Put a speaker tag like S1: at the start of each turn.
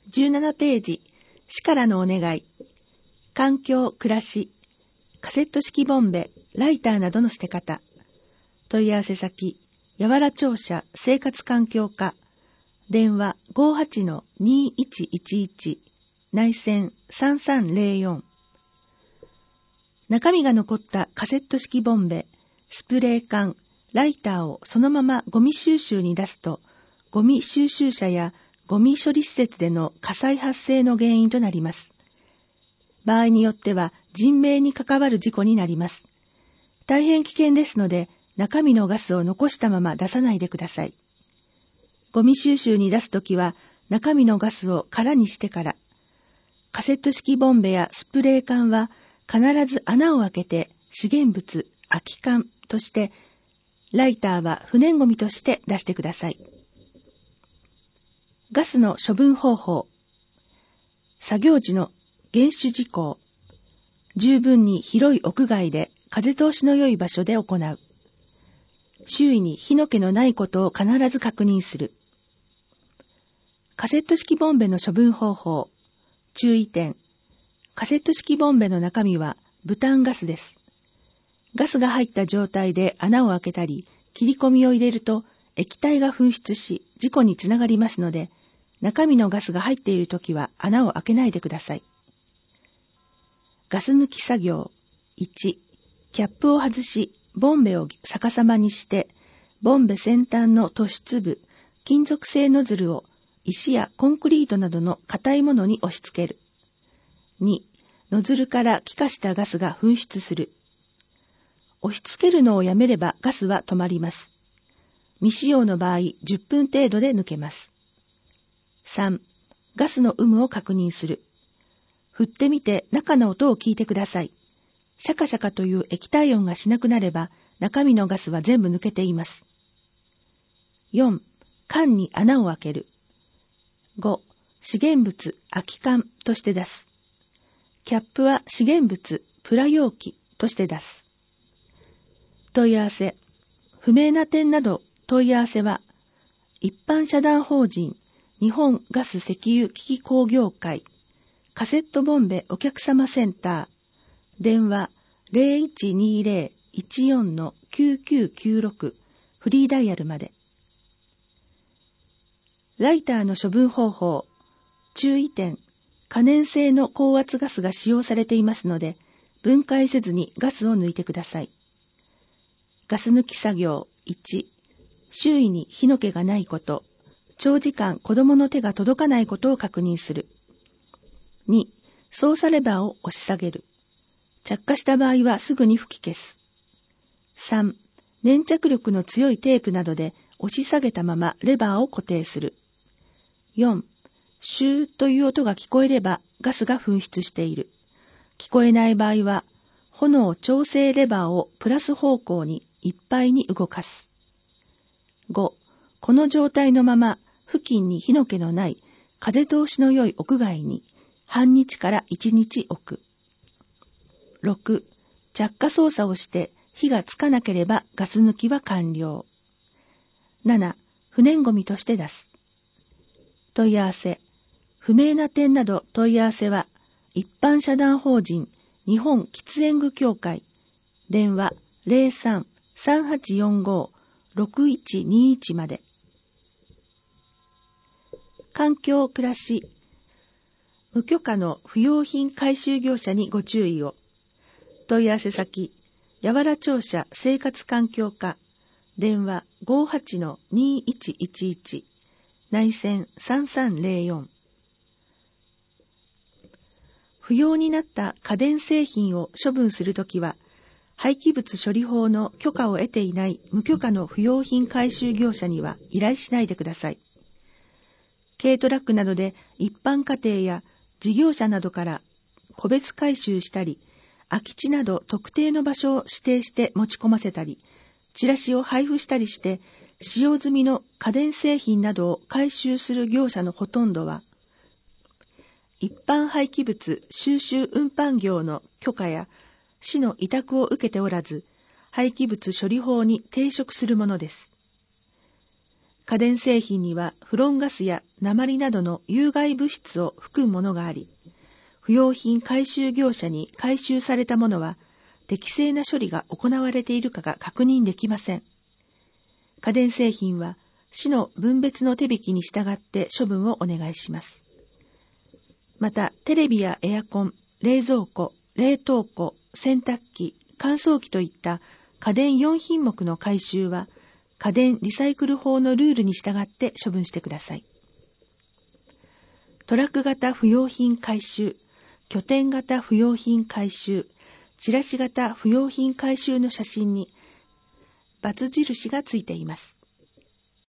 S1: 17ページ、市からのお願い。環境、暮らし、カセット式ボンベ、ライターなどの捨て方。問い合わせ先、やわら庁舎生活環境課。電話 58-2111 内線3304。中身が残ったカセット式ボンベ、スプレー缶、ライターをそのままゴミ収集に出すと、ゴミ収集車やゴミ処理施設での火災発生の原因となります。場合によっては人命に関わる事故になります。大変危険ですので、中身のガスを残したまま出さないでください。ゴミ収集に出すときは、中身のガスを空にしてから、カセット式ボンベやスプレー缶は必ず穴を開けて資源物、空き缶として、ライターは不燃ゴミとして出してください。ガスの処分方法。作業時の厳守事項。十分に広い屋外で風通しの良い場所で行う。周囲に火の気のないことを必ず確認する。カセット式ボンベの処分方法。注意点。カセット式ボンベの中身はブタンガスです。ガスが入った状態で穴を開けたり、切り込みを入れると液体が噴出し事故につながりますので、中身のガスが入っているときは穴を開けないでください。ガス抜き作業。1、キャップを外し、ボンベを逆さまにして、ボンベ先端の突出部、金属製ノズルを石やコンクリートなどの硬いものに押し付ける。2、ノズルから気化したガスが噴出する。押し付けるのをやめればガスは止まります。未使用の場合、10分程度で抜けます。3、ガスの有無を確認する。振ってみて中の音を聞いてください。シャカシャカという液体音がしなくなれば、中身のガスは全部抜けています。4、缶に穴を開ける。5、資源物、空き缶として出す。キャップは資源物、プラ容器として出す。問い合わせ。不明な点など問い合わせは、一般社団法人日本ガス石油機器工業会カセットボンベお客様センター電話 0120-14-9996 フリーダイヤルまで。ライターの処分方法。注意点。可燃性の高圧ガスが使用されていますので、分解せずにガスを抜いてください。ガス抜き作業。1、周囲に火の気がないこと、長時間子供の手が届かないことを確認する。2、操作レバーを押し下げる。着火した場合はすぐに吹き消す。3、粘着力の強いテープなどで押し下げたままレバーを固定する。4、シューという音が聞こえればガスが噴出している。聞こえない場合は、炎調整レバーをプラス方向にいっぱいに動かす。5、この状態のまま付近に火の気のない風通しの良い屋外に半日から1日置く。6、着火操作をして火がつかなければガス抜きは完了。7、不燃ゴミとして出す。問い合わせ。不明な点など問い合わせは、一般社団法人日本喫煙具協会電話 03-3845-6121 まで。環境暮らし。無許可の不用品回収業者にご注意を。問い合わせ先、やわら庁舎生活環境課電話 58-2111 内線3304。不要になった家電製品を処分するときは、廃棄物処理法の許可を得ていない無許可の不用品回収業者には依頼しないでください。軽トラックなどで一般家庭や事業者などから個別回収したり、空き地など特定の場所を指定して持ち込ませたり、チラシを配布したりして、使用済みの家電製品などを回収する業者のほとんどは、一般廃棄物収集運搬業の許可や市の委託を受けておらず、廃棄物処理法に抵触するものです。 家電製品にはフロンガスや鉛などの有害物質を含むものがあり、不用品回収業者に回収されたものは適正な処理が行われているかが確認できません。家電製品は市の分別の手引きに従って処分をお願いします。また、テレビやエアコン、冷蔵庫、冷凍庫、洗濯機、乾燥機といった家電4品目の回収は、家電リサイクル法のルールに従って処分してください。トラック型不用品回収、拠点型不用品回収、チラシ型不用品回収の写真に、×印がついています。